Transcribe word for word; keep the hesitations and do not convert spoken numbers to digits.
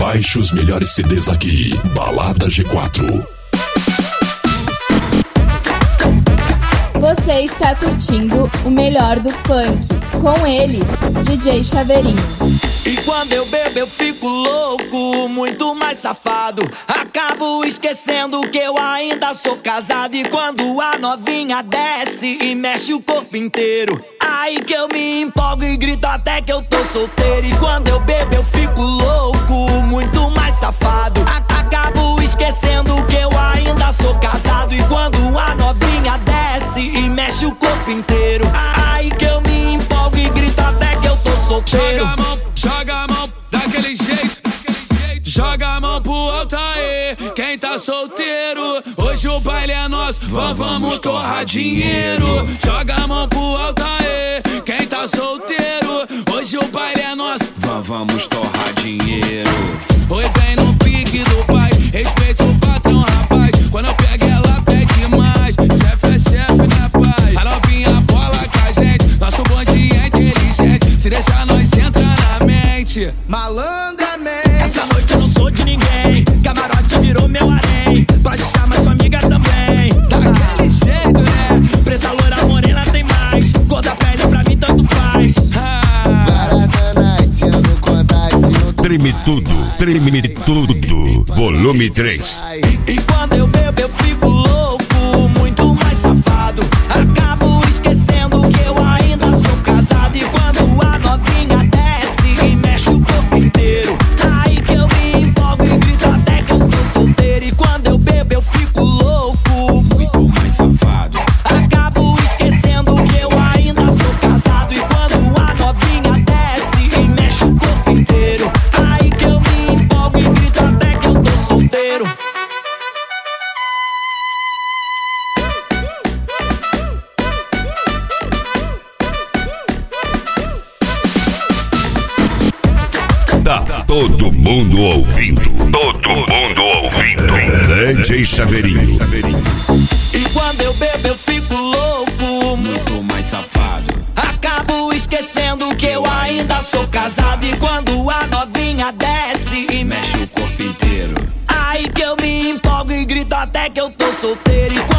Baixe os melhores C Ds aqui. Balada G quatro. Você está curtindo o melhor do funk. Com ele, D J Chaveirinho. E quando eu bebo eu fico louco, muito mais safado. Acabo esquecendo que eu ainda sou casado. E quando a novinha desce e mexe o corpo inteiro, aí que eu me empolgo e grito até que eu tô solteiro. E quando eu bebo eu fico louco, muito mais safado. Acabo esquecendo que eu ainda sou casado. E quando a novinha desce e mexe o corpo inteiro, aí que eu me empolgo e grito até que eu tô solteiro. Joga a mão, joga a mão, daquele jeito. Joga a mão pro alto aí, quem tá solteiro. Hoje o baile é nosso, vamos, vamos torrar dinheiro. Joga a mão pro alto aí, quem tá solteiro. Hoje o baile é nosso, vamos, vamos torrar dinheiro. Oi, vem no pique do pai, respeita o patrão, rapaz. Quando eu pego ela pede mais, chefe é chefe, né, pai? A novinha bola com a gente, nosso bonde é inteligente. Se deixar nós entra na mente, malandramente. Essa noite eu não sou de ninguém, camarote virou meu harém. Pode chamar sua amiga também, daquele jeito, né? Preta, loira, morena tem mais, cor da pele pra mim tanto faz. Treme tudo, treme tudo, volume três. E, e quando eu bebo eu fico louco, muito mais safado. Acabo esquecendo que eu ainda sou casado. E quando a novinha desce e mexe o corpo inteiro, aí que eu me empolgo e grito até que eu sou solteiro. E quando eu bebo eu fico louco, muito mais safado. Acabo esquecendo que eu ainda sou casado. E quando a novinha desce e mexe o corpo inteiro, aí que eu me empolgo e grito até que eu tô solteiro. Tá todo mundo ouvindo. Todo mundo ouvindo. D J Chaveirinho. E quando eu bebo eu fico louco, muito mais safado. acabo esquecendo que eu ainda sou casado. E quando a novinha desce e Mexe o corpo inteiro, aí que eu me empolgo e grito até que eu tô solteiro. E